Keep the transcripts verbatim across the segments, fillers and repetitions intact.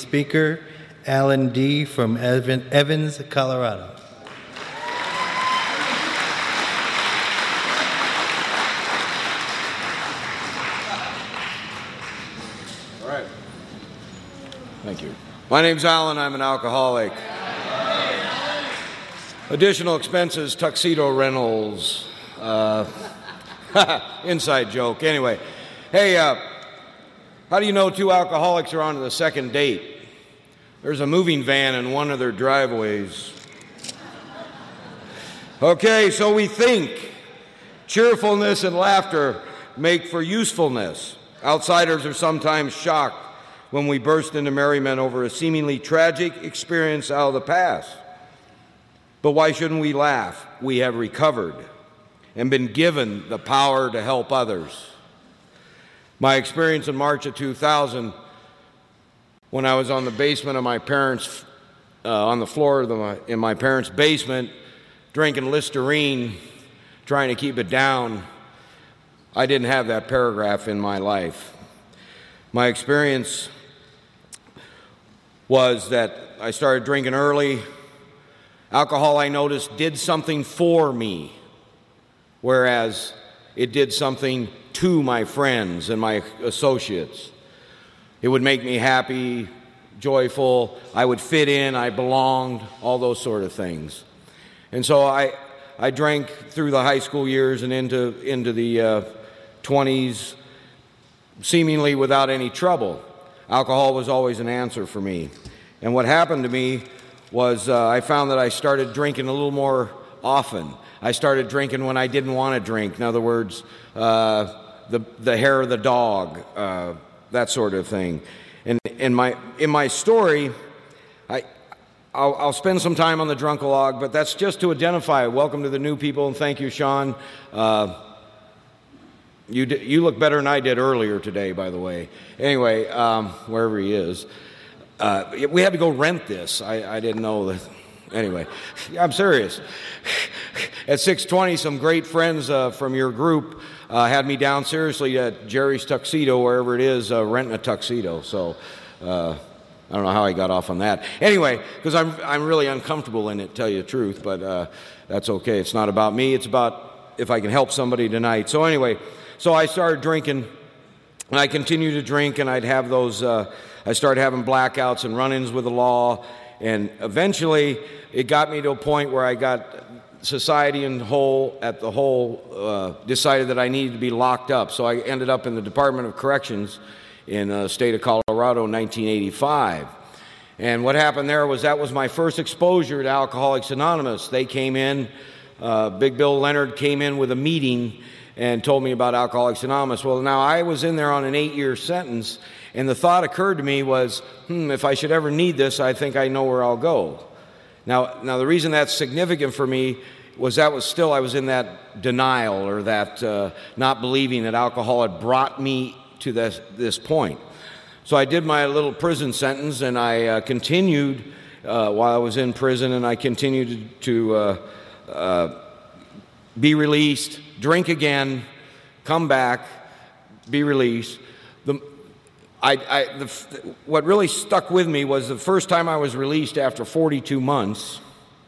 speaker, Alan D. from Evan, Evans, Colorado. All right. Thank you. My name's Alan. I'm an alcoholic. Additional expenses, tuxedo rentals, uh, inside joke. Anyway, hey, uh, how do you know two alcoholics are on to the second date? There's a moving van in one of their driveways. Okay, so we think cheerfulness and laughter make for usefulness. Outsiders are sometimes shocked when we burst into merriment over a seemingly tragic experience out of the past. But why shouldn't we laugh? We have recovered and been given the power to help others. My experience in March of two thousand, when I was on the basement of my parents, uh, on the floor of the, in my parents' basement, drinking Listerine, trying to keep it down, I didn't have that paragraph in my life. My experience was that I started drinking early. Alcohol, I noticed, did something for me, whereas it did something to my friends and my associates. It would make me happy, joyful, I would fit in, I belonged, all those sort of things. And so I, I drank through the high school years and into, into the uh, twenties, seemingly without any trouble. Alcohol was always an answer for me. And what happened to me was uh, I found that I started drinking a little more often. I started drinking when I didn't want to drink. In other words, uh, the the hair of the dog, uh, that sort of thing. And in my in my story, I I'll, I'll spend some time on the drunkalog, but that's just to identify. Welcome to the new people, and thank you, Sean. Uh, you d- you look better than I did earlier today, by the way. Anyway, um, wherever he is. Uh, we had to go rent this. I, I didn't know that. Anyway, I'm serious. At six twenty, some great friends uh, from your group uh, had me down seriously at Jerry's Tuxedo, wherever it is, uh, renting a tuxedo. So uh, I don't know how I got off on that. Anyway, because I'm I'm really uncomfortable in it, tell you the truth, but uh, that's okay. It's not about me. It's about if I can help somebody tonight. So anyway, so I started drinking, and I continued to drink, and I'd have those. Uh, I started having blackouts and run-ins with the law, and eventually it got me to a point where I got society in whole at the whole uh, decided that I needed to be locked up. So I ended up in the Department of Corrections in the state of Colorado in nineteen eighty-five. And what happened there was that was my first exposure to Alcoholics Anonymous. They came in, uh, Big Bill Leonard came in with a meeting and told me about Alcoholics Anonymous. Well, now I was in there on an eight-year sentence, and the thought occurred to me was, hmm, if I should ever need this, I think I know where I'll go. Now, now the reason that's significant for me was that was still, I was in that denial or that uh, not believing that alcohol had brought me to this, this point. So I did my little prison sentence, and I uh, continued uh, while I was in prison, and I continued to uh, uh, be released, drink again, come back, be released. The, I, I, the, what really stuck with me was the first time I was released after forty-two months,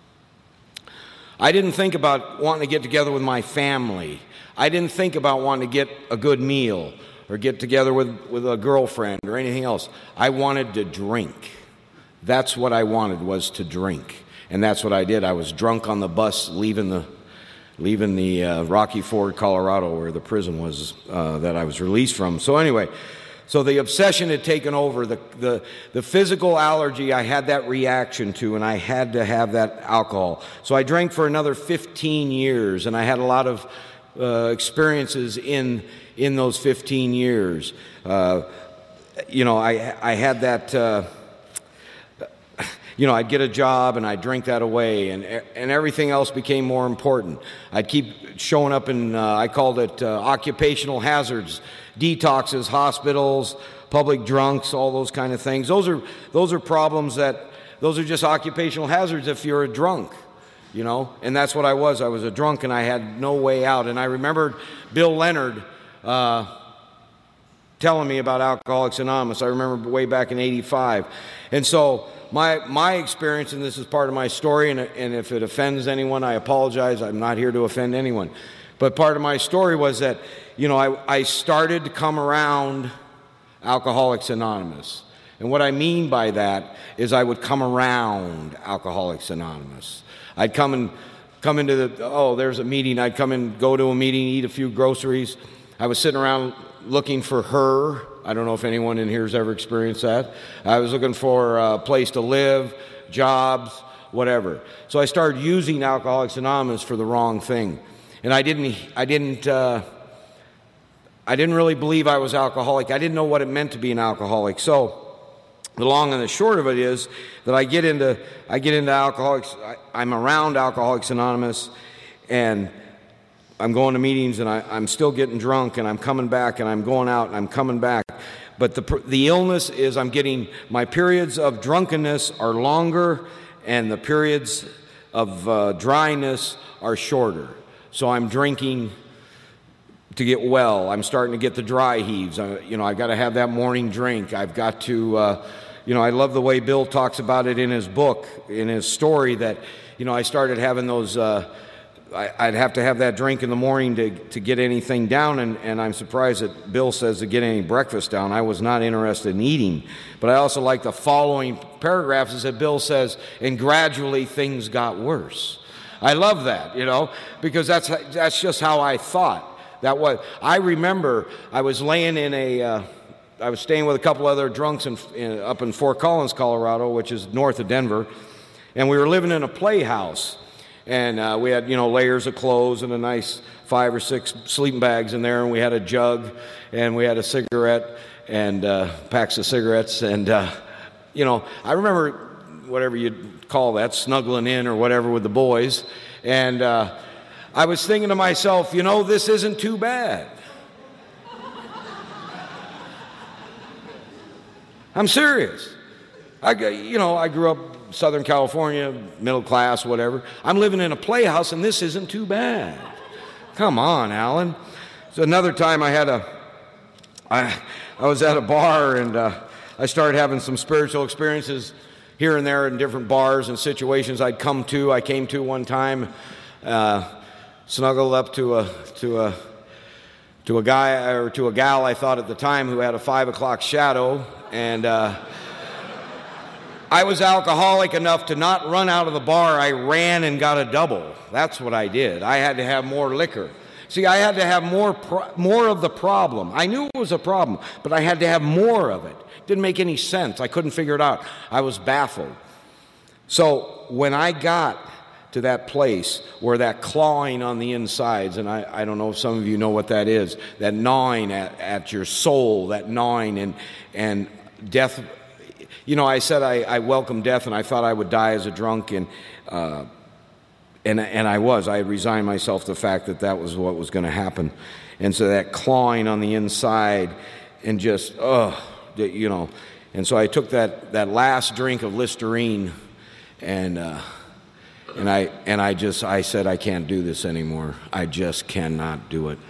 I didn't think about wanting to get together with my family. I didn't think about wanting to get a good meal or get together with, with a girlfriend or anything else. I wanted to drink. That's what I wanted, was to drink. And that's what I did. I was drunk on the bus leaving the leaving the uh, Rocky Ford, Colorado, where the prison was uh, that I was released from. So anyway, so the obsession had taken over. The, the, the physical allergy, I had that reaction to, and I had to have that alcohol. So I drank for another fifteen years, and I had a lot of uh, experiences in in those fifteen years. Uh, you know, I, I had that... Uh, You know, I'd get a job and I'd drink that away, and and everything else became more important. I'd keep showing up in, uh, I called it uh, occupational hazards, detoxes, hospitals, public drunks, all those kind of things. Those are those are problems that, those are just occupational hazards if you're a drunk, you know. And that's what I was. I was a drunk and I had no way out. And I remembered Bill Leonard, uh, telling me about Alcoholics Anonymous. I remember way back in eighty-five. And so my my experience, and this is part of my story, and, and if it offends anyone, I apologize. I'm not here to offend anyone. But part of my story was that, you know, I, I started to come around Alcoholics Anonymous. And what I mean by that is I would come around Alcoholics Anonymous. I'd come and come into the, oh, there's a meeting. I'd come and go to a meeting, eat a few groceries. I was sitting around looking for her. I don't know if anyone in here has ever experienced that. I was looking for a place to live, jobs, whatever. So I started using Alcoholics Anonymous for the wrong thing. And I didn't, I didn't, uh, I didn't really believe I was alcoholic. I didn't know what it meant to be an alcoholic. So the long and the short of it is that I get into I get into Alcoholics. I, I'm around Alcoholics Anonymous, and I'm going to meetings, and I, I'm still getting drunk, and I'm coming back, and I'm going out, and I'm coming back. But the the illness is I'm getting my periods of drunkenness are longer, and the periods of uh, dryness are shorter. So I'm drinking to get well. I'm starting to get the dry heaves. I, you know, I've got to have that morning drink. I've got to, uh, you know, I love the way Bill talks about it in his book, in his story, that, you know, I started having those, uh, I, I'd have to have that drink in the morning to, to get anything down, and, and I'm surprised that Bill says to get any breakfast down. I was not interested in eating. But I also like the following paragraphs is that Bill says, and gradually things got worse. I love that, you know, because that's that's just how I thought. That was, I remember I was laying in a, uh, I was staying with a couple other drunks in, in, up in Fort Collins, Colorado, which is north of Denver, and we were living in a playhouse, and uh, we had, you know, layers of clothes and a nice five or six sleeping bags in there, and we had a jug, and we had a cigarette, and uh, packs of cigarettes, and, uh, you know, I remember whatever you'd call that, snuggling in or whatever with the boys, and uh, I was thinking to myself, you know, this isn't too bad. I'm serious. I, you know, I grew up Southern California, middle class, whatever. I'm living in a playhouse, and this isn't too bad. Come on, Alan. So another time I had a, I, I was at a bar, and uh, I started having some spiritual experiences here and there in different bars and situations I'd come to. I came to one time. Uh, snuggled up to a to a to a guy or to a gal I thought at the time who had a five o'clock shadow, and uh, I was alcoholic enough to not run out of the bar. I ran and got a double. That's what I did. I had to have more liquor. See, I had to have more pro- more of the problem. I knew it was a problem, but I had to have more of it. Didn't make any sense. I couldn't figure it out. I was baffled. So when I got to that place where that clawing on the insides, and I, I don't know if some of you know what that is, that gnawing at, at your soul, that gnawing, and and death. You know, I said I, I welcomed death, and I thought I would die as a drunk, and uh, and and I was. I had resigned myself to the fact that that was what was going to happen, and so that clawing on the inside, and just oh, you know, and so I took that that last drink of Listerine, and. Uh, And I and I just I said I can't do this anymore. I just cannot do it.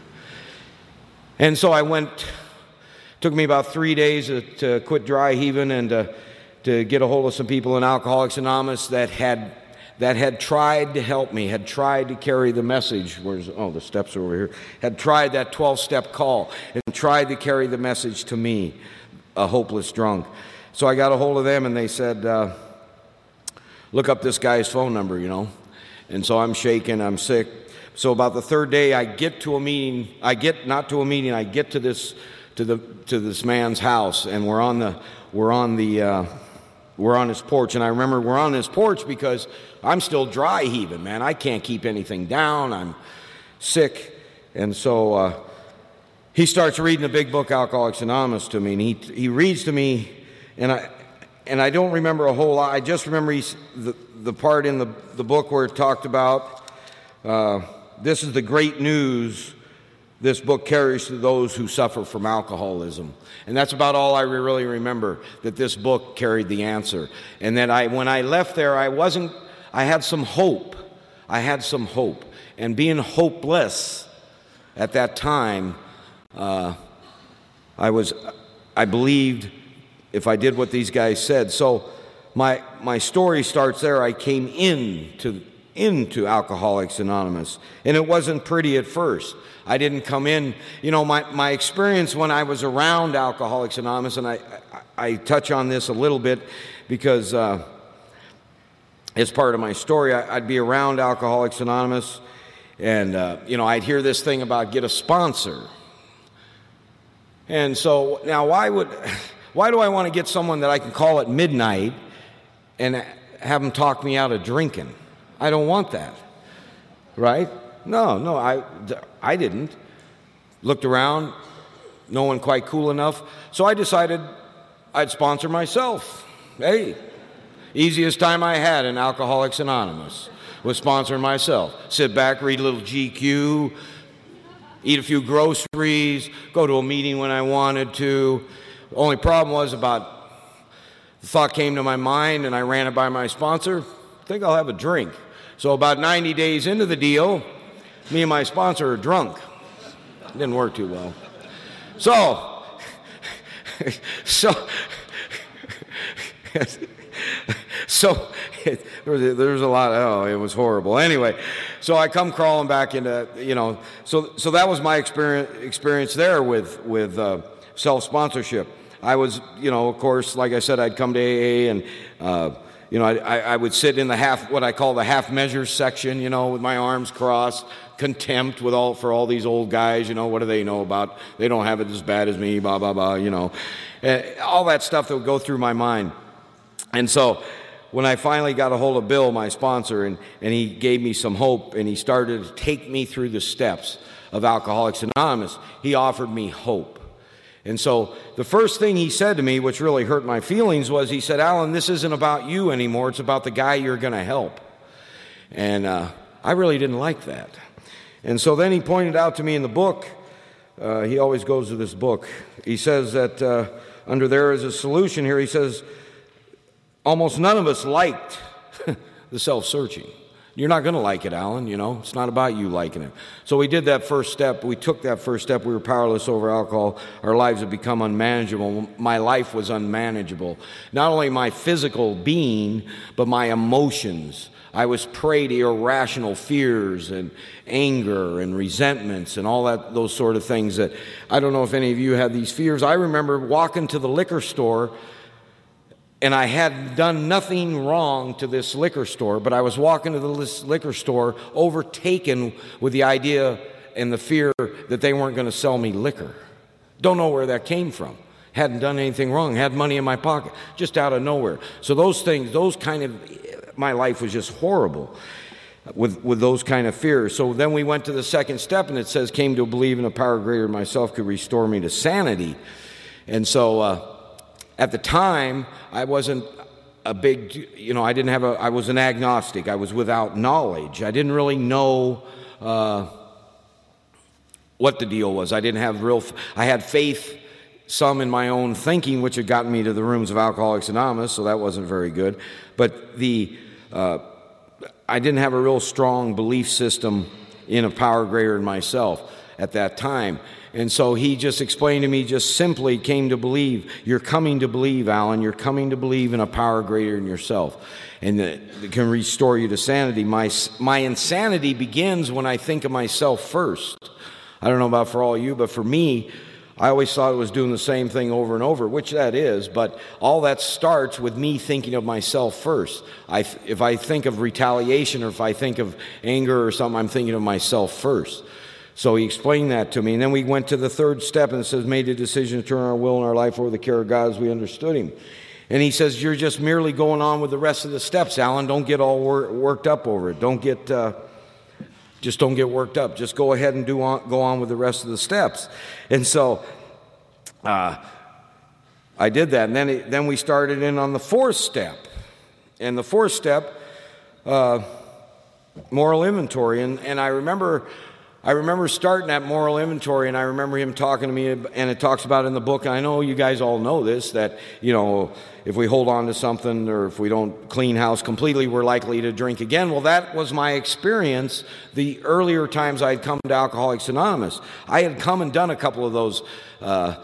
And so I went. Took me about three days to, to quit dry heaving and to, to get a hold of some people in Alcoholics Anonymous that had that had tried to help me, had tried to carry the message. Where's oh the steps are over here? Had tried that twelve-step call and tried to carry the message to me, a hopeless drunk. So I got a hold of them, and they said. Uh, Look up this guy's phone number, you know. And so I'm shaking, I'm sick. So about the third day, I get to a meeting. I get not to a meeting. I get to this to the to this man's house, and we're on the we're on the uh, we're on his porch. And I remember we're on his porch because I'm still dry heaving, man. I can't keep anything down. I'm sick, and so uh, he starts reading the big book, Alcoholics Anonymous, to me, and he he reads to me, and I. And I don't remember a whole lot. I just remember he's, the, the part in the, the book where it talked about, uh, this is the great news this book carries to those who suffer from alcoholism. And that's about all I really remember, that this book carried the answer. And that I, when I left there, I wasn't, I had some hope. I had some hope. And being hopeless at that time, uh, I was, I believed if I did what these guys said. So my my story starts there. I came into into Alcoholics Anonymous, and it wasn't pretty at first. I didn't come in, you know, my, my experience when I was around Alcoholics Anonymous, and I, I, I touch on this a little bit because uh, it's part of my story. I, I'd be around Alcoholics Anonymous, and, uh, you know, I'd hear this thing about get a sponsor. And so now why would, why do I want to get someone that I can call at midnight and have them talk me out of drinking? I don't want that, right? No, no, I, I didn't. Looked around, no one quite cool enough, so I decided I'd sponsor myself. Hey, easiest time I had in Alcoholics Anonymous was sponsoring myself. Sit back, read a little G Q, eat a few groceries, go to a meeting when I wanted to. The only problem was about the thought came to my mind and I ran it by my sponsor, I think I'll have a drink. So about ninety days into the deal, me and my sponsor are drunk. It didn't work too well. So, so, so it, there, was, there was a lot of, oh, it was horrible. Anyway, so I come crawling back into, you know, so so that was my experience experience there with, with uh, self-sponsorship. I was, you know, of course, like I said, I'd come to A A and, uh, you know, I, I would sit in the half, what I call the half measures section, you know, with my arms crossed, contempt with all for all these old guys, you know, what do they know about? They don't have it as bad as me, blah, blah, blah, you know. Uh, all that stuff that would go through my mind. And so when I finally got a hold of Bill, my sponsor, and, and he gave me some hope, and he started to take me through the steps of Alcoholics Anonymous, he offered me hope. And so the first thing he said to me, which really hurt my feelings, was he said, Alan, this isn't about you anymore. It's about the guy you're going to help. And uh, I really didn't like that. And so then he pointed out to me in the book, uh, he always goes to this book. He says that uh, under there is a solution here. He says, almost none of us liked the self-searching. You're not going to like it, Alan, you know. It's not about you liking it. So we did that first step. We took that first step. We were powerless over alcohol. Our lives had become unmanageable. My life was unmanageable. Not only my physical being, but my emotions. I was prey to irrational fears and anger and resentments and all that, those sort of things that, I don't know if any of you had these fears. I remember walking to the liquor store, and I had done nothing wrong to this liquor store, but I was walking to the liquor store overtaken with the idea and the fear that they weren't going to sell me liquor. Don't know where that came from. Hadn't done anything wrong. Had money in my pocket, just out of nowhere. So those things, those kind of, my life was just horrible with, with those kind of fears. So then we went to the second step, and it says, came to believe in a power greater than myself could restore me to sanity. And so, uh, at the time, I wasn't a big, you know, I didn't have a, I was an agnostic. I was without knowledge. I didn't really know uh, what the deal was. I didn't have real, I had faith, some in my own thinking, which had gotten me to the rooms of Alcoholics Anonymous, so that wasn't very good. But the, uh, I didn't have a real strong belief system in a power greater than myself at that time. And so he just explained to me, just simply came to believe. You're coming to believe, Alan. You're coming to believe in a power greater than yourself. And that it can restore you to sanity. My, my insanity begins when I think of myself first. I don't know about for all you, but for me, I always thought it was doing the same thing over and over, which that is. But all that starts with me thinking of myself first. I, if I think of retaliation or if I think of anger or something, I'm thinking of myself first. So he explained that to me. And then we went to the third step, and it says, made a decision to turn our will and our life over the care of God as we understood him. And he says, you're just merely going on with the rest of the steps, Alan. Don't get all wor- worked up over it. Don't get, uh, just don't get worked up. Just go ahead and do on, go on with the rest of the steps. And so uh, I did that. And then, it, then we started in on the fourth step. And the fourth step, uh, moral inventory. And, and I remember... I remember starting that moral inventory, and I remember him talking to me, and it talks about in the book, and I know you guys all know this, that, you know, if we hold on to something or if we don't clean house completely, we're likely to drink again. Well, that was my experience the earlier times I'd come to Alcoholics Anonymous. I had come and done a couple of those uh,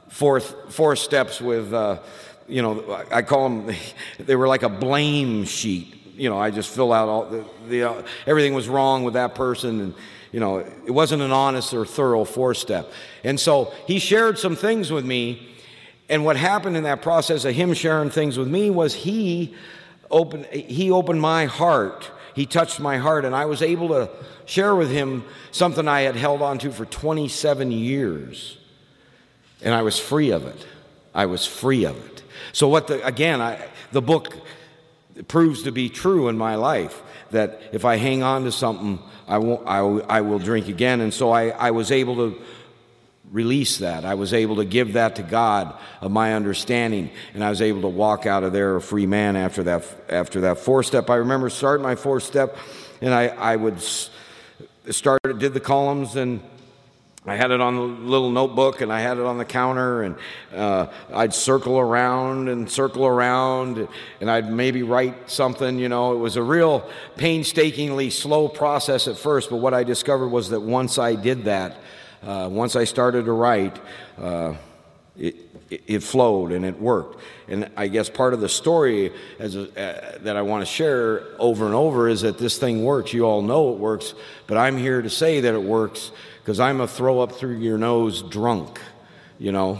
four, four steps with, uh, you know, I call them, they were like a blame sheet. You know, I just fill out all the, the uh, everything was wrong with that person, and you know, it wasn't an honest or thorough four-step. And so he shared some things with me, and what happened in that process of him sharing things with me was he opened he opened my heart. He touched my heart, and I was able to share with him something I had held on to for twenty-seven years, and I was free of it. I was free of it. So what the again, I, the book proves to be true in my life, that if I hang on to something, I won't, I, I will drink again. And so I, I was able to release that. I was able to give that to God of my understanding, and I was able to walk out of there a free man after that after that four step. I remember starting my four step, and I, I would start, did the columns, and I had it on the little notebook, and I had it on the counter, and uh, I'd circle around and circle around, and I'd maybe write something. You know, it was a real painstakingly slow process at first, but what I discovered was that once I did that, uh, once I started to write, uh, it, it, it flowed and it worked. And I guess part of the story as a, uh, that I want to share over and over is that this thing works. You all know it works, but I'm here to say that it works because I'm a throw up through your nose drunk, you know.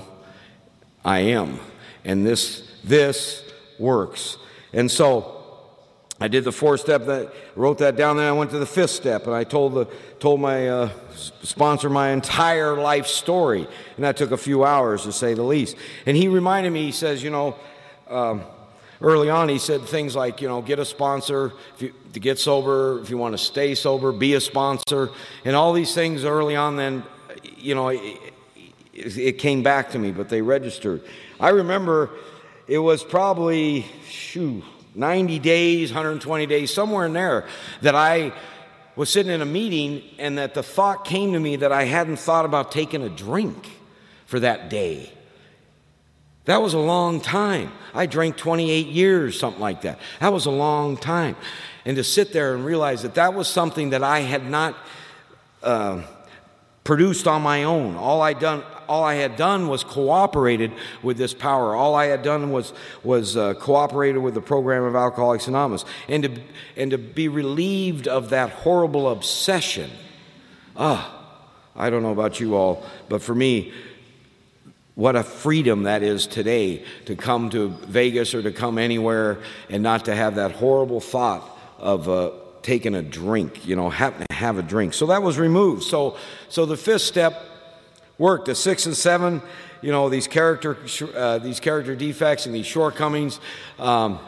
I am. And this this works. And so I did the fourth step, that wrote that down, then I went to the fifth step, and I told the told my uh, sponsor my entire life story. And that took a few hours, to say the least. And he reminded me, he says, you know, um, early on, he said things like, you know, get a sponsor if you, to get sober. If you want to stay sober, be a sponsor. And all these things early on, then, you know, it, it came back to me, but they registered. I remember it was probably, shoo, ninety days, one hundred twenty days, somewhere in there, that I was sitting in a meeting, and that the thought came to me that I hadn't thought about taking a drink for that day. That was a long time. I drank twenty-eight years, something like that. That was a long time. And to sit there and realize that that was something that I had not uh, produced on my own. All I done, all I had done was cooperated with this power. All I had done was was uh, cooperated with the program of Alcoholics Anonymous, and to and to be relieved of that horrible obsession. Ah, I don't know about you all, but for me, what a freedom that is today to come to Vegas or to come anywhere and not to have that horrible thought of uh, taking a drink, you know, having to have a drink. So that was removed. So, so the fifth step worked. The sixth and seven, you know, these character, uh, these character defects and these shortcomings. Um,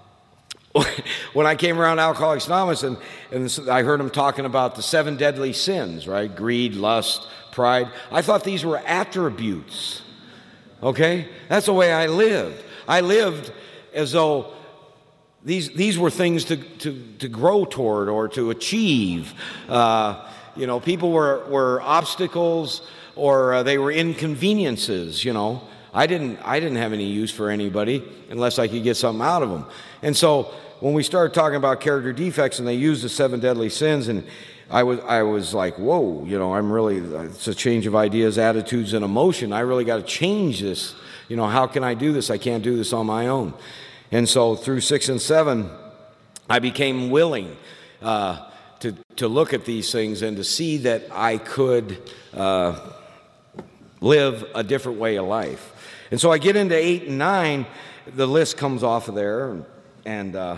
when I came around Alcoholics Anonymous, and, and I heard them talking about the seven deadly sins, right? Greed, lust, pride. I thought these were attributes. Okay? That's the way I lived. I lived as though these these were things to, to, to grow toward or to achieve. Uh, you know, people were, were obstacles, or uh, they were inconveniences, you know. I didn't I didn't have any use for anybody unless I could get something out of them. And so when we started talking about character defects and they used the seven deadly sins, and I was I was like, whoa, you know, I'm really, it's a change of ideas, attitudes, and emotion. I really got to change this. You know, how can I do this? I can't do this on my own. And so through six and seven, I became willing uh, to to look at these things and to see that I could uh, live a different way of life. And so I get into eight and nine, the list comes off of there, and uh,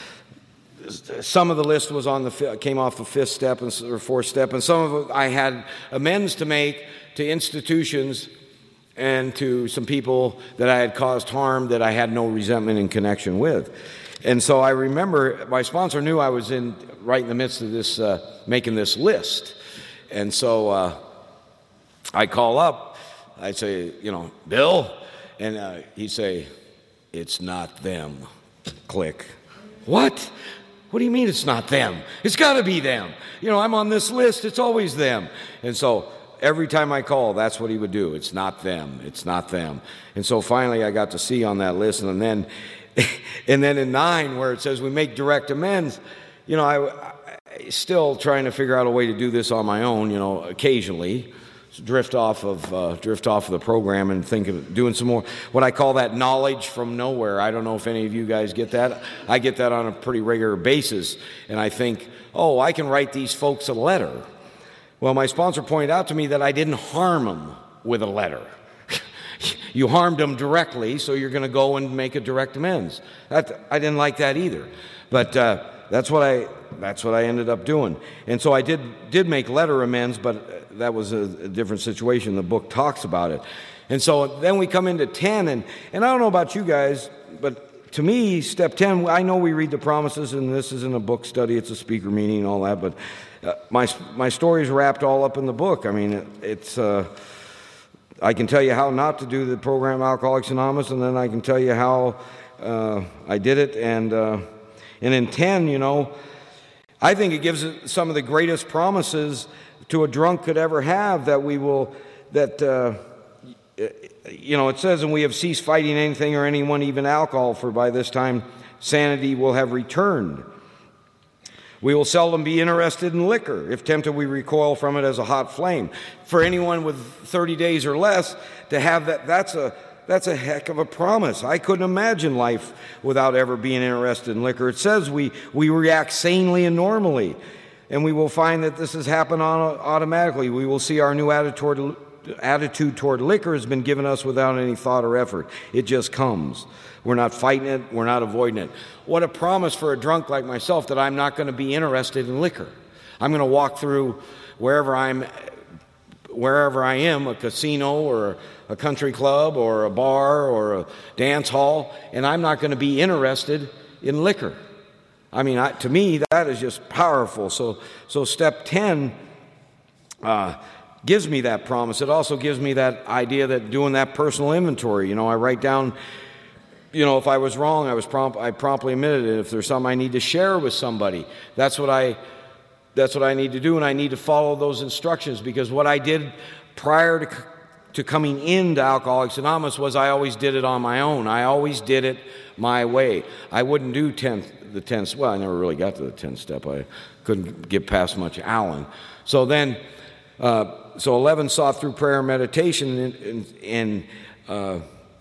some of the list was on the came off the fifth step and or fourth step, and some of it I had amends to make to institutions and to some people that I had caused harm that I had no resentment in connection with. And so I remember my sponsor knew I was in right in the midst of this uh, making this list, and so uh, I call up. I'd say, you know, Bill, and uh, he'd say, it's not them. Click. What? What do you mean it's not them? It's got to be them. You know, I'm on this list. It's always them. And so every time I call, that's what he would do. It's not them. It's not them. And so finally I got to see on that list. And then and then in nine, where it says we make direct amends, you know, I, I still trying to figure out a way to do this on my own, you know, occasionally. drift off of uh, drift off of the program and think of doing some more, what I call that knowledge from nowhere. I don't know if any of you guys get that. I get that on a pretty regular basis, and I think, oh, I can write these folks a letter. Well, my sponsor pointed out to me that I didn't harm them with a letter. You harmed them directly, so you're going to go and make a direct amends. That, I didn't like that either, but uh, that's what I that's what I ended up doing. And so I did did make letter amends, but that was a, a different situation. The book talks about it. And so then we come into ten, and and I don't know about you guys, but to me, step ten, I know we read the promises, and this isn't a book study; it's a speaker meeting and all that. But uh, my my story's wrapped all up in the book. I mean, it, it's. Uh, I can tell you how not to do the program Alcoholics Anonymous, and then I can tell you how uh, I did it. And uh, and in ten, you know, I think it gives some of the greatest promises to a drunk could ever have, that we will, that, uh, you know, it says, and we have ceased fighting anything or anyone, even alcohol, for by this time sanity will have returned. We will seldom be interested in liquor. If tempted, we recoil from it as a hot flame. For anyone with thirty days or less to have that, that's a that's a heck of a promise. I couldn't imagine life without ever being interested in liquor. It says we, we react sanely and normally, and we will find that this has happened on, automatically. We will see our new attitude toward, attitude toward liquor has been given us without any thought or effort. It just comes. We're not fighting it. We're not avoiding it. What a promise for a drunk like myself, that I'm not going to be interested in liquor. I'm going to walk through wherever I'm, wherever I am, a casino or a country club or a bar or a dance hall, and I'm not going to be interested in liquor. I mean, I, to me, that is just powerful. So, so step ten uh, gives me that promise. It also gives me that idea that doing that personal inventory. You know, I write down. You know, if I was wrong, I was prompt. I promptly admitted it. If there's something I need to share with somebody, that's what I, that's what I need to do, and I need to follow those instructions. Because what I did prior to to coming into Alcoholics Anonymous was I always did it on my own. I always did it my way. I wouldn't do tenth, the tenth. Well, I never really got to the tenth step. I couldn't get past much Allen. So then, uh, so eleven sought through prayer and meditation, and. and, and uh,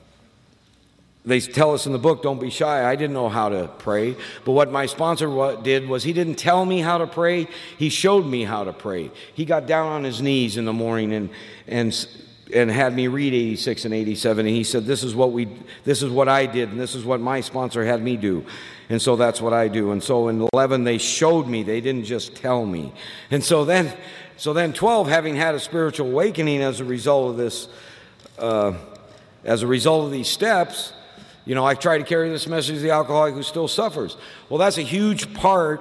They tell us in the book, don't be shy. I didn't know how to pray. But what my sponsor did was he didn't tell me how to pray. He showed me how to pray. He got down on his knees in the morning and and and had me read eighty-six and eighty-seven. And he said, this is what we, this is what I did, and this is what my sponsor had me do. And so that's what I do. And so in eleven, they showed me. They didn't just tell me. And so then, so then twelve, having had a spiritual awakening as a result of this, uh, as a result of these steps, you know, I try to carry this message to the alcoholic who still suffers. Well, that's a huge part,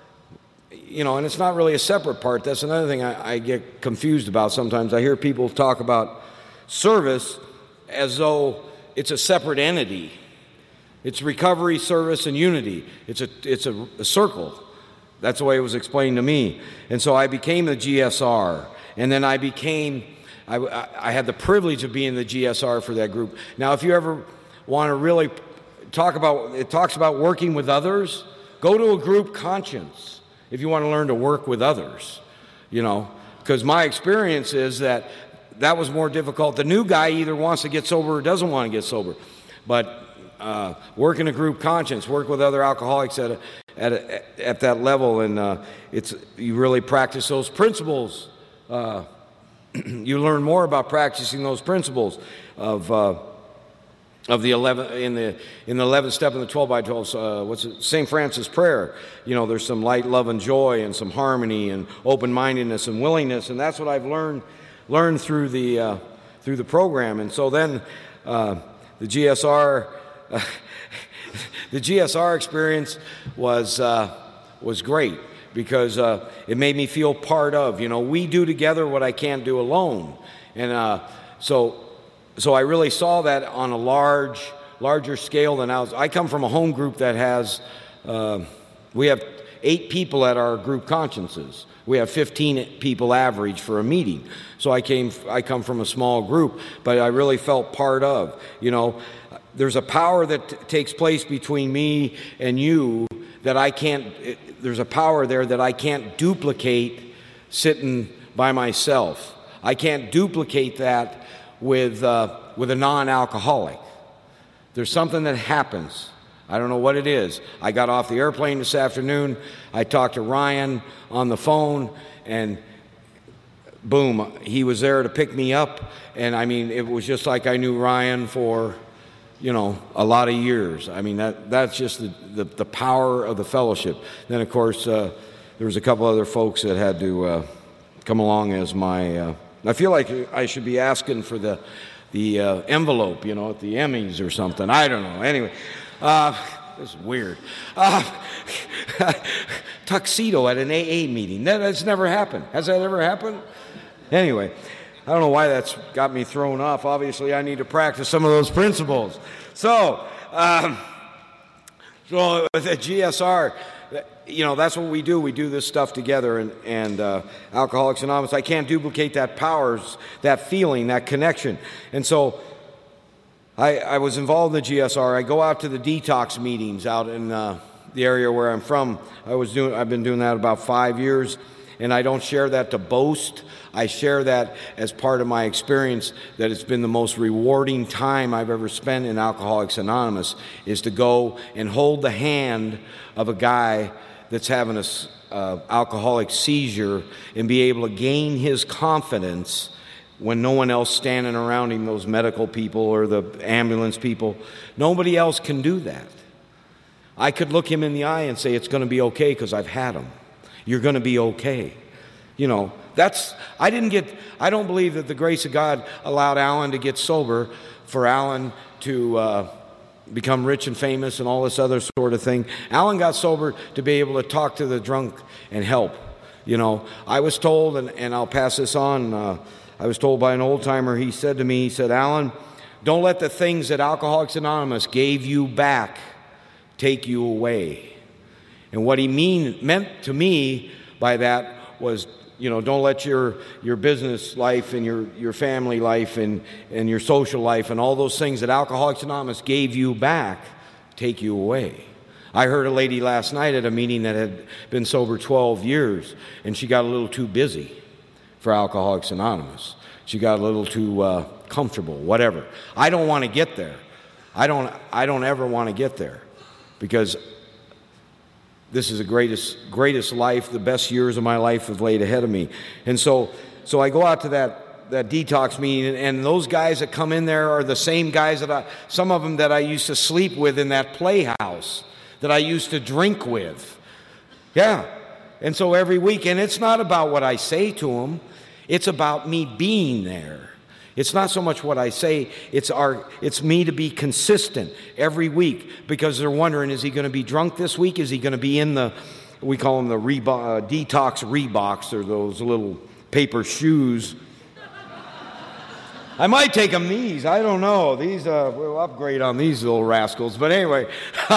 you know, and it's not really a separate part. That's another thing I, I get confused about sometimes. I hear people talk about service as though it's a separate entity. It's recovery, service, and unity. It's a, it's a, a circle. That's the way it was explained to me. And so I became the G S R, and then I became, I, I had the privilege of being the G S R for that group. Now, if you ever want to really talk about, it talks about working with others, go to a group conscience if you want to learn to work with others, you know, because my experience is that that was more difficult. The new guy either wants to get sober or doesn't want to get sober, but uh, work in a group conscience, work with other alcoholics at a, at a, at that level, and uh, it's you really practice those principles. Uh, you learn more about practicing those principles of. Uh, Of the eleven in the in the eleventh step in the twelve by twelve, uh, what's it? Saint Francis prayer. You know, there's some light, love, and joy, and some harmony, and open-mindedness, and willingness, and that's what I've learned learned through the uh, through the program. And so then uh, the G S R uh, the G S R experience was uh, was great because uh, it made me feel part of. You know, we do together what I can't do alone, and uh, so. So I really saw that on a large, larger scale than I was. I come from a home group that has, uh, we have eight people at our group consciences. We have fifteen people average for a meeting. So I came, I come from a small group, but I really felt part of. You know, there's a power that t- takes place between me and you that I can't. It, there's a power there that I can't duplicate sitting by myself. I can't duplicate that with, uh, with a non-alcoholic. There's something that happens. I don't know what it is. I got off the airplane this afternoon. I talked to Ryan on the phone, and boom, he was there to pick me up. And I mean, it was just like I knew Ryan for, you know, a lot of years. I mean, that that's just the, the, the power of the fellowship. Then, of course, uh, there was a couple other folks that had to uh, come along as my... Uh, I feel like I should be asking for the, the uh, envelope, you know, at the Emmys or something. I don't know. Anyway, uh, this is weird. Uh, tuxedo at an A A meeting. That, that's never happened. Has that ever happened? Anyway, I don't know why that's got me thrown off. Obviously, I need to practice some of those principles. So, um, so with the G S R, you know, that's what we do. We do this stuff together. And, and uh, Alcoholics Anonymous, I can't duplicate that powers, that feeling, that connection. And so I, I was involved in the G S R. I go out to the detox meetings out in uh, the area where I'm from. I was doing, I've been doing that about five years. And I don't share that to boast. I share that as part of my experience, that it's been the most rewarding time I've ever spent in Alcoholics Anonymous, is to go and hold the hand of a guy that's having an uh, alcoholic seizure and be able to gain his confidence when no one else standing around him, those medical people or the ambulance people. Nobody else can do that. I could look him in the eye and say, it's going to be okay because I've had him. You're going to be okay. You know, that's, I didn't get, I don't believe that the grace of God allowed Alan to get sober for Alan to uh, become rich and famous and all this other sort of thing. Alan got sober to be able to talk to the drunk and help. You know, I was told, and, and I'll pass this on, uh, I was told by an old timer, he said to me, he said, Alan, don't let the things that Alcoholics Anonymous gave you back take you away. And what he mean, meant to me by that was, you know, don't let your, your business life and your, your family life and, and your social life and all those things that Alcoholics Anonymous gave you back take you away. I heard a lady last night at a meeting that had been sober twelve years, and she got a little too busy for Alcoholics Anonymous. She got a little too uh, comfortable, whatever. I don't want to get there. I don't, I don't ever want to get there, because this is the greatest, greatest life, the best years of my life have laid ahead of me. And so, so I go out to that, that detox meeting, and, and those guys that come in there are the same guys that I, some of them that I used to sleep with in that playhouse, that I used to drink with. Yeah. And so every week, and it's not about what I say to them, it's about me being there. It's not so much what I say, it's our, it's me to be consistent every week, because they're wondering, is he going to be drunk this week? Is he going to be in the, we call them the Reebok, uh, detox Reeboks, or those little paper shoes. I might take them these, I don't know. These, uh, we'll upgrade on these little rascals. But anyway,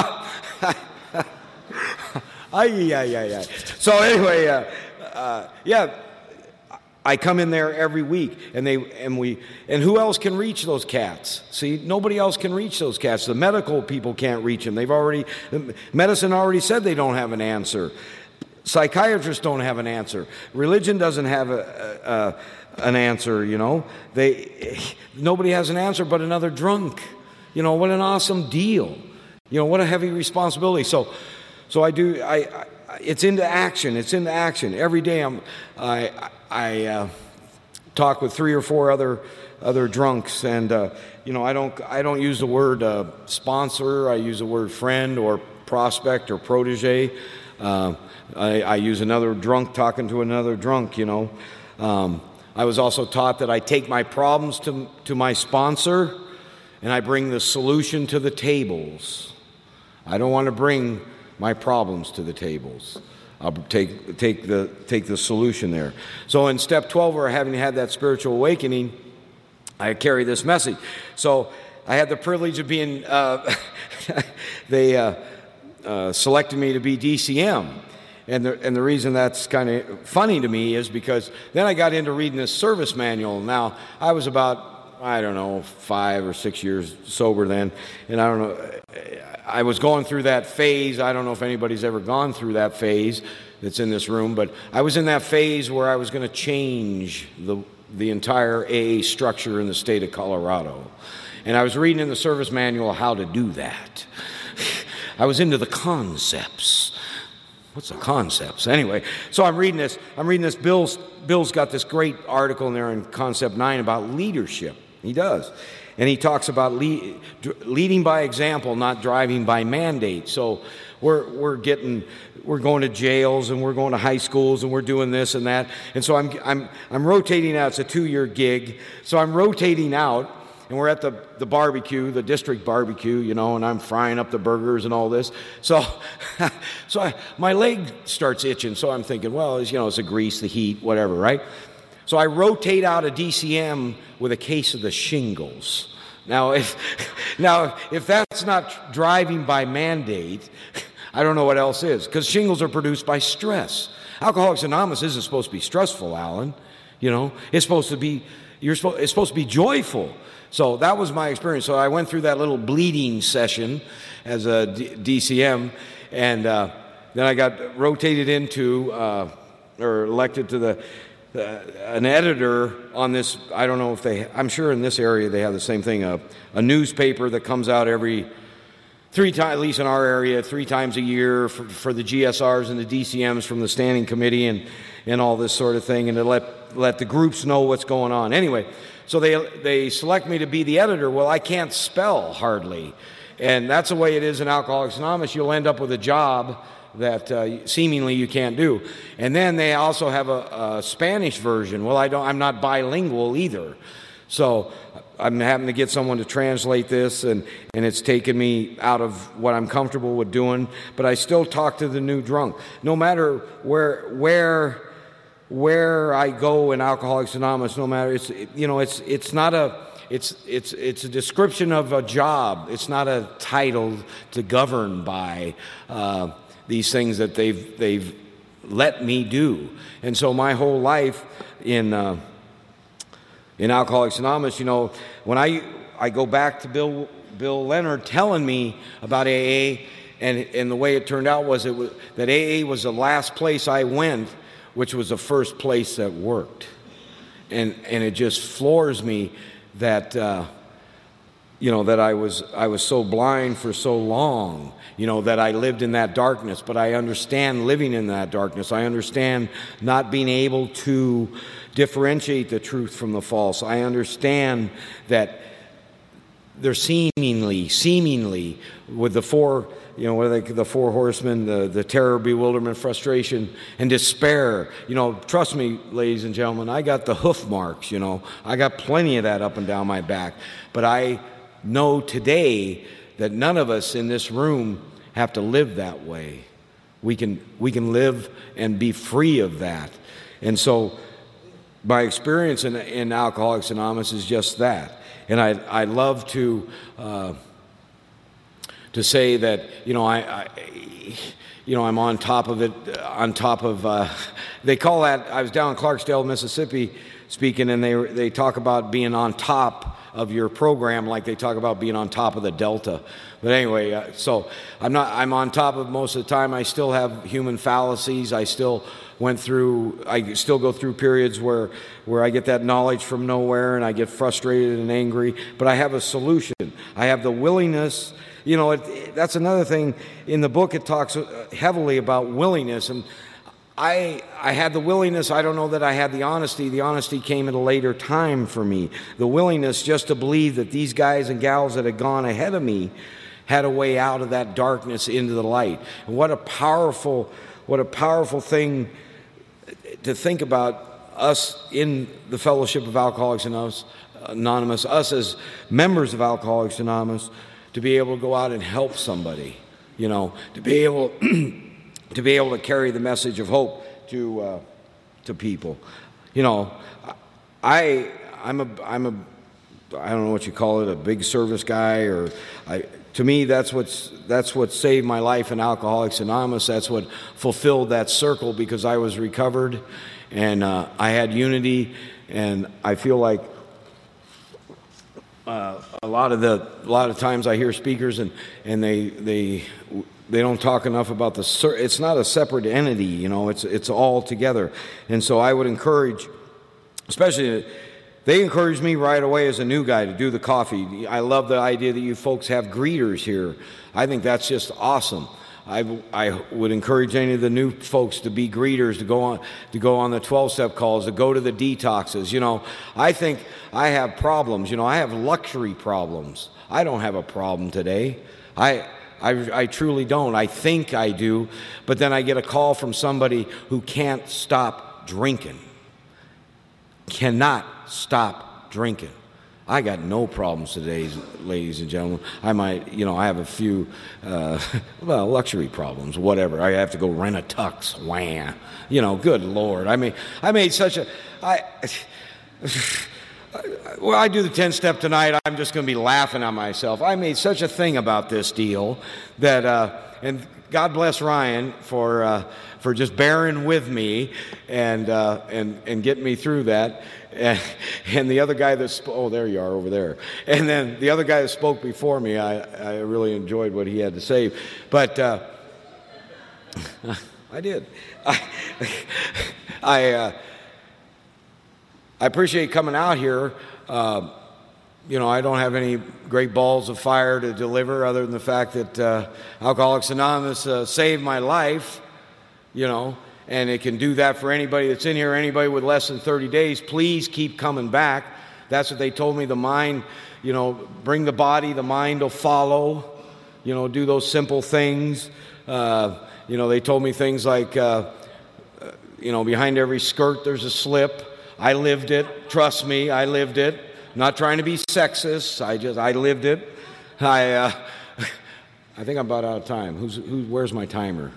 Ay, yeah, yeah, yeah. So anyway, uh, uh, yeah, I come in there every week, and they and we and who else can reach those cats? See, nobody else can reach those cats. The medical people can't reach them. They've already, medicine already said they don't have an answer. Psychiatrists don't have an answer. Religion doesn't have a, a, an answer. You know, they nobody has an answer but another drunk. You know, what an awesome deal. You know, what a heavy responsibility. So. So I do. I, I. It's into action. It's into action. Every day I'm. I. I uh, talk with three or four other other drunks, and uh, you know, I don't. I don't use the word uh, sponsor. I use the word friend or prospect or protege. Uh, I, I use another drunk talking to another drunk. You know. Um, I was also taught that I take my problems to to my sponsor, and I bring the solution to the tables. I don't want to bring my problems to the tables. I'll take take the take the solution there. So in step twelve, where having had that spiritual awakening, I carry this message. So I had the privilege of being. Uh, they uh, uh, selected me to be D C M, and the and the reason that's kind of funny to me is because then I got into reading this service manual. Now I was about I don't know five or six years sober then, and I don't know. I was going through that phase. I don't know if anybody's ever gone through that phase that's in this room, but I was in that phase where I was going to change the the entire A A structure in the state of Colorado. And I was reading in the service manual how to do that. I was into the concepts. What's the concepts? Anyway, so I'm reading this. I'm reading this. Bill's, Bill's got this great article in there in Concept nine about leadership. He does. And he talks about lead, leading by example, not driving by mandate. So we're we're getting we're going to jails and we're going to high schools and we're doing this and that. And so I'm I'm I'm rotating out. It's a two-year gig. So I'm rotating out. And we're at the, the barbecue, the district barbecue, you know, and I'm frying up the burgers and all this. So so I, my leg starts itching. So I'm thinking, well, it's, you know, it's the grease, the heat, whatever, right? So I rotate out a D C M with a case of the shingles. Now, if, now, if that's not driving by mandate, I don't know what else is, because shingles are produced by stress. Alcoholics Anonymous isn't supposed to be stressful, Alan. You know, it's supposed to be, you're supposed, it's supposed to be joyful. So that was my experience. So I went through that little bleeding session as a D C M, and uh, then I got rotated into, uh, or elected to the, uh, an editor on this. I don't know if they, I'm sure in this area they have the same thing, a, a newspaper that comes out every three times, at least in our area, three times a year for, for the G S Rs and the D C Ms from the standing committee and, and all this sort of thing, and to let, let the groups know what's going on. Anyway, so they they select me to be the editor. Well, I can't spell hardly. And that's the way it is in Alcoholics Anonymous. You'll end up with a job that uh, seemingly you can't do. And then they also have a, a Spanish version. Well, I don't, I'm not bilingual either. So I'm having to get someone to translate this, and, and it's taken me out of what I'm comfortable with doing. But I still talk to the new drunk. No matter where where... where I go in Alcoholics Anonymous, no matter, it's, you know, it's it's not a, it's it's it's a description of a job. It's not a title to govern by uh, these things that they've they've let me do. And so my whole life in uh, in Alcoholics Anonymous, you know, when I I go back to Bill Bill Leonard telling me about A A, and and the way it turned out was it was that A A was the last place I went, which was the first place that worked. And and it just floors me that, uh, you know, that I was I was so blind for so long, you know, that I lived in that darkness. But I understand living in that darkness. I understand not being able to differentiate the truth from the false. I understand that they're seemingly, seemingly, with the four, you know, what are they, the four horsemen, the, the terror, bewilderment, frustration, and despair. You know, trust me, ladies and gentlemen, I got the hoof marks, you know. I got plenty of that up and down my back. But I know today that none of us in this room have to live that way. We can, we can live and be free of that. And so my experience in, in Alcoholics Anonymous is just that. And I I love to uh, to say that, you know, I, I you know I'm on top of it, on top of uh, they call that. I was down in Clarksdale, Mississippi, speaking, and they they talk about being on top of your program like they talk about being on top of the Delta. But anyway, uh, so I'm not. I'm on top of most of the time. I still have human fallacies. I still went through, I still go through periods where, where I get that knowledge from nowhere and I get frustrated and angry, but I have a solution. I have the willingness, you know, it, that's another thing. In the book it talks heavily about willingness, and I I had the willingness. I don't know that I had the honesty. The honesty came at a later time for me. The willingness just to believe that these guys and gals that had gone ahead of me had a way out of that darkness into the light. And what a powerful, what a powerful thing to think about us in the Fellowship of Alcoholics Anonymous, us as members of Alcoholics Anonymous, to be able to go out and help somebody, you know, to be able to be able to carry the message of hope to uh, to people. You know, I I'm a I'm a I don't know what you call it, a big service guy, or I. To me, that's what's that's what saved my life in Alcoholics Anonymous. That's what fulfilled that circle, because I was recovered, and uh, I had unity, and I feel like uh, a lot of the a lot of times I hear speakers and and they they they don't talk enough about the. It's not a separate entity, you know. It's it's all together, and so I would encourage especially, they encouraged me right away as a new guy to do the coffee. I love the idea that you folks have greeters here. I think that's just awesome. I, I would encourage any of the new folks to be greeters, to go on to go on the twelve-step calls, to go to the detoxes. You know, I think I have problems. You know, I have luxury problems. I don't have a problem today. I, I, I truly don't. I think I do, but then I get a call from somebody who can't stop drinking. Cannot stop drinking. I got no problems today, ladies and gentlemen. I might, you know, I have a few, uh, well, luxury problems, whatever. I have to go rent a tux. Wham. You know, good Lord. I mean, I made such a, I, well, I do the ten-step tonight. I'm just going to be laughing at myself. I made such a thing about this deal that, uh, and God bless Ryan for uh, for just bearing with me and uh, and and getting me through that. And, and the other guy that sp- oh, there you are over there. And then the other guy that spoke before me, I, I really enjoyed what he had to say. But uh, I did. I I, uh, I appreciate coming out here. Uh, you know, I don't have any great balls of fire to deliver other than the fact that uh, Alcoholics Anonymous uh, saved my life, you know. And it can do that for anybody that's in here, anybody with less than thirty days. Please keep coming back. That's what they told me. The mind, you know, bring the body, the mind will follow. You know, do those simple things. Uh, you know, they told me things like, uh, you know, behind every skirt there's a slip. I lived it. Trust me, I lived it. I'm not trying to be sexist. I just, I lived it. I, uh, I think I'm about out of time. Who's, who? Where's my timer?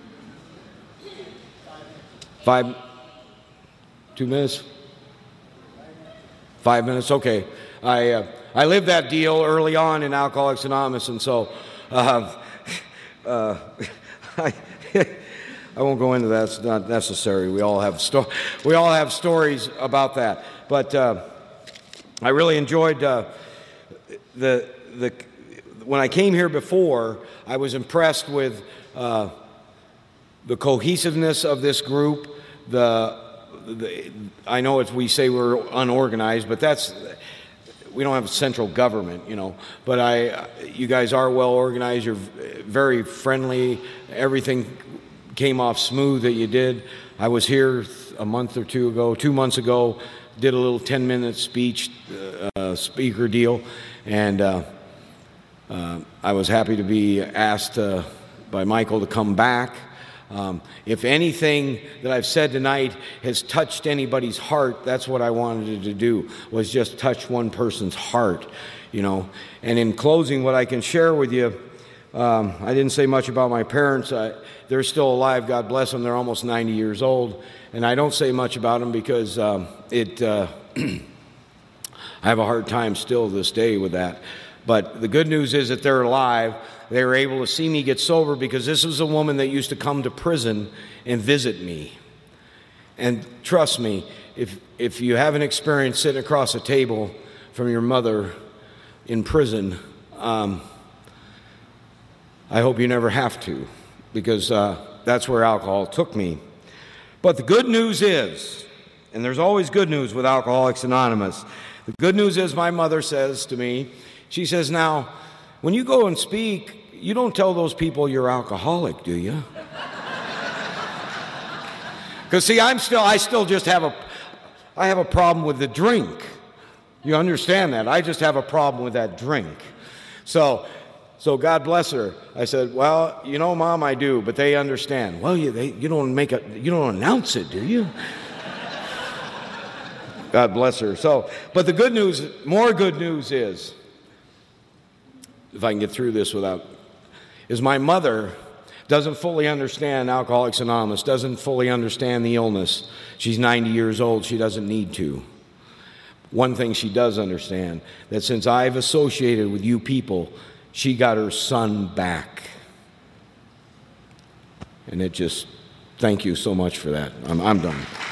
Five, two minutes, five minutes. Okay, I uh, I lived that deal early on in Alcoholics Anonymous, and so uh, uh, I I won't go into that. It's not necessary. We all have sto- we all have stories about that. But uh, I really enjoyed uh, the the when I came here before. I was impressed with uh, the cohesiveness of this group. The, the I know it's, we say we're unorganized, but that's, we don't have a central government, you know. But I, you guys are well organized. You're very friendly. Everything came off smooth that you did. I was here a month or two ago, two months ago, did a little ten-minute speech, uh, speaker deal, and uh, uh, I was happy to be asked uh, by Michael to come back. Um, if anything that I've said tonight has touched anybody's heart, that's what I wanted to do, was just touch one person's heart, you know. And in closing, what I can share with you, um, I didn't say much about my parents. I, they're still alive, God bless them. They're almost ninety years old. And I don't say much about them because um, it. Uh, I have a hard time still this day with that. But the good news is that they're alive. They were able to see me get sober because this was a woman that used to come to prison and visit me. And trust me, if if you haven't experienced sitting across a table from your mother in prison, um, I hope you never have to, because uh, that's where alcohol took me. But the good news is, and there's always good news with Alcoholics Anonymous, the good news is my mother says to me, she says, now, when you go and speak, you don't tell those people you're alcoholic, do you? Because see, I'm still, I still just have a, I have a problem with the drink. You understand that? I just have a problem with that drink. So, so God bless her. I said, well, you know, Mom, I do, but they understand. Well, you, they, you don't make a, you don't announce it, do you? God bless her. So, but the good news, more good news is, if I can get through this without, is my mother doesn't fully understand Alcoholics Anonymous, doesn't fully understand the illness. She's ninety years old. She doesn't need to. One thing she does understand, that since I've associated with you people, she got her son back. And it just, thank you so much for that. I'm, I'm done.